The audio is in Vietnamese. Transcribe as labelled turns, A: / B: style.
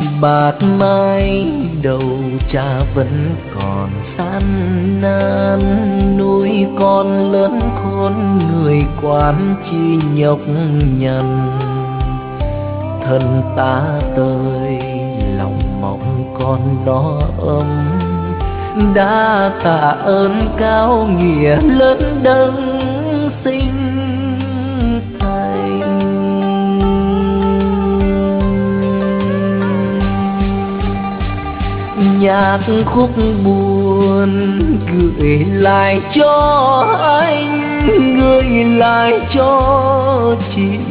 A: bạt mái đầu cha vẫn còn san nan, nuôi con lớn khôn người quản chi nhọc nhằn. Thân ta tơi lòng mong con nó ấm, đã tạ ơn cao nghĩa lớn đấng sinh thành. Nhạc khúc buồn gửi lại cho anh, gửi lại cho chị.